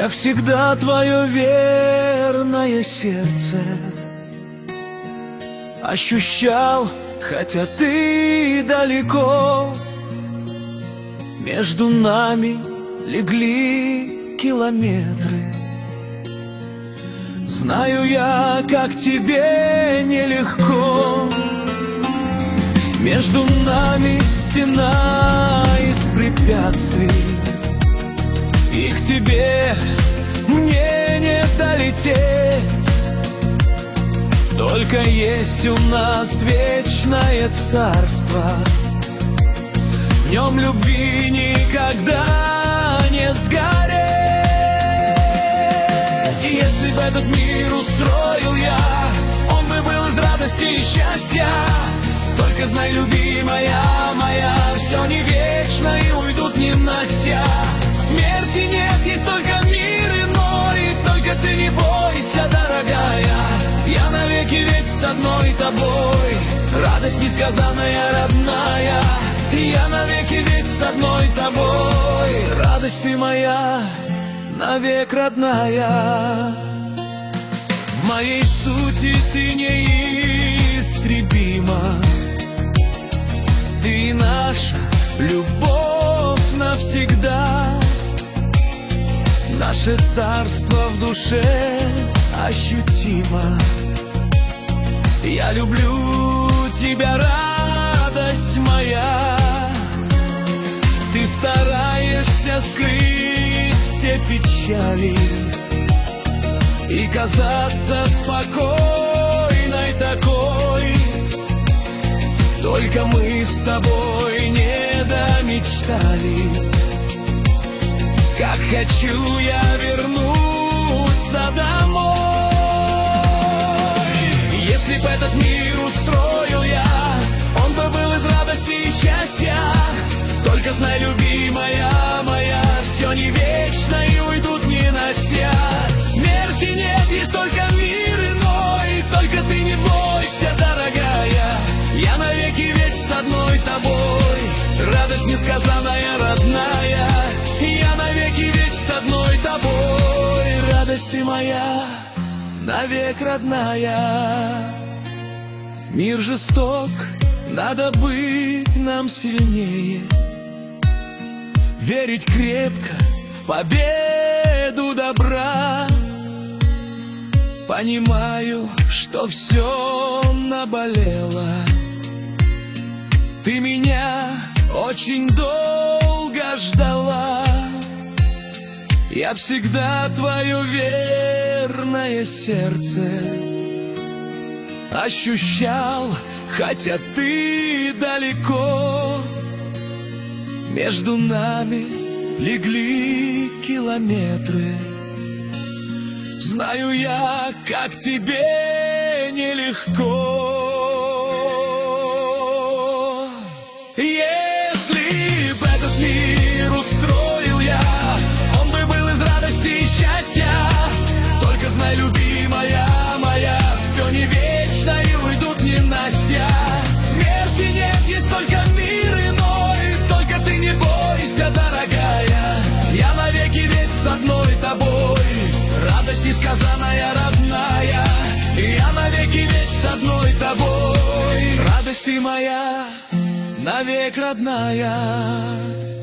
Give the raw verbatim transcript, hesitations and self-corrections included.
Я всегда твое верное сердце ощущал, хотя ты далеко. Между нами легли километры. Знаю я, как тебе нелегко. Между нами стена из препятствий, и к тебе мне не долететь. Только есть у нас вечное царство, в нем любви никогда не сгореть. И если бы этот мир устроил я, он бы был из радости и счастья. Только знай, любимая моя, все не вечно и уйдут ненастья. Смерти нет, есть только мир иной. Только ты не бойся, дорогая, я навеки ведь с одной тобой. Радость несказанная, родная, я навеки ведь с одной тобой. Радость ты моя, навек родная. В моей сути ты неистребима. Ты наша любовь навсегда. Наше царство в душе ощутимо. Я люблю тебя, радость моя. Ты стараешься скрыть все печали и казаться спокойной такой. Только мы с тобой не домечтали. Как хочу я вернуться домой. Если бы этот мир устроил я, он бы был из радости и счастья. Только знай, любимая моя, все не вечно и уйдут ненастья. Смерти нет, есть только мир иной. Только ты не бойся, дорогая, я навеки ведь с одной тобой. Радость несказанная, родная, я навеки ведь с одной тобой. Радость ты моя, навек родная. Мир жесток, надо быть нам сильнее, верить крепко в победу добра. Понимаю, что все наболело. Ты меня очень долго ждала. Я всегда твое верное сердце ощущал, хотя ты далеко. Между нами легли километры. Знаю я, как тебе нелегко. Если б этот мир устроил я, он бы был из радости и счастья. Только знай, любимая моя, все не вечно и уйдут ненастья. Смерти нет, есть только мир иной. Только ты не бойся, дорогая, я навеки ведь с одной тобой. Радость несказанная, родная, я навеки ведь с одной тобой. Радость ты моя, навек родная.